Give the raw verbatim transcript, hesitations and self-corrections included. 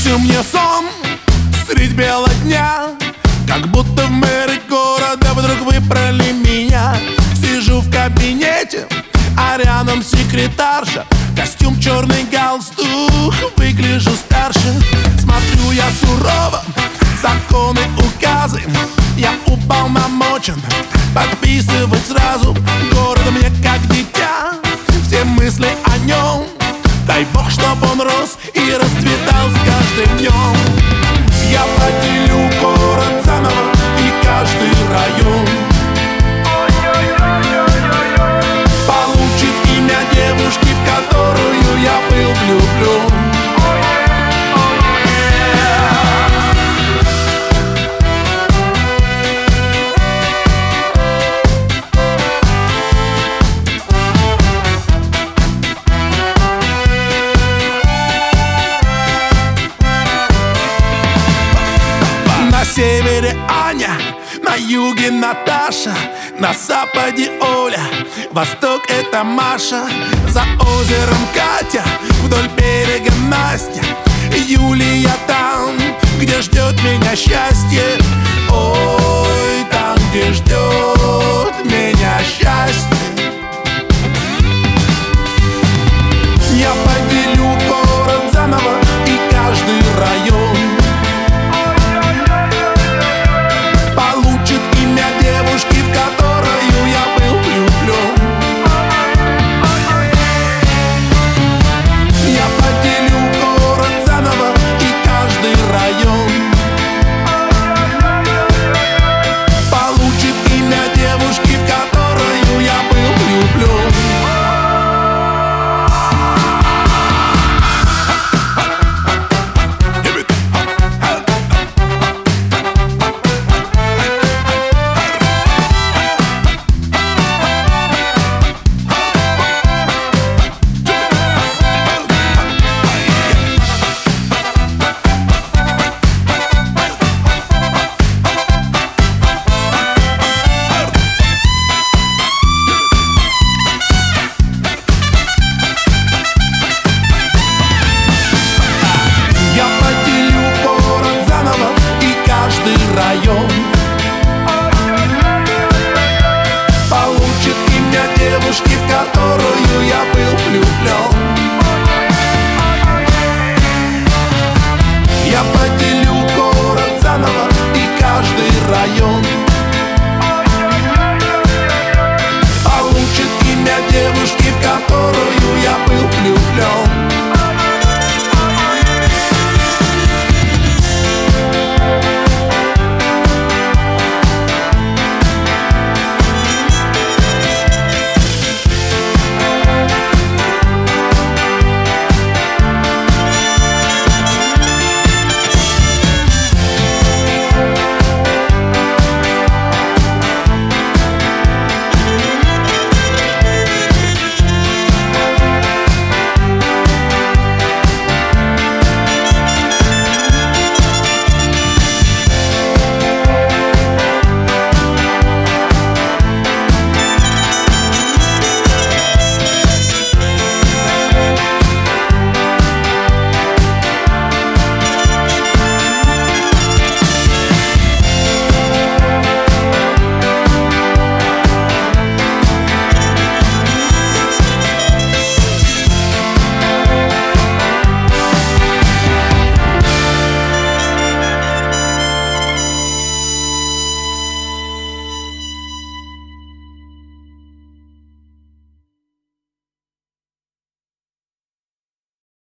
Снился мне сон средь бела дня, как будто в мэры города вдруг выбрали меня. Сижу в кабинете, а рядом секретарша, костюм, черный галстук, выгляжу старше. Смотрю я сурово, законы, указы, я уполномочен подписывать сразу. Город мне как дитя, все мысли о нем. Дай бог, чтоб он рос и расцветал с каждым днем. Я поделю город заново и каждый район получит имя девушки, в которую я был влюблен. На севере Аня, на юге Наташа, на западе Оля, восток это Маша. За озером Катя, вдоль берега Настя, Юлия там, где ждет меня счастье. Ой, там, где ждет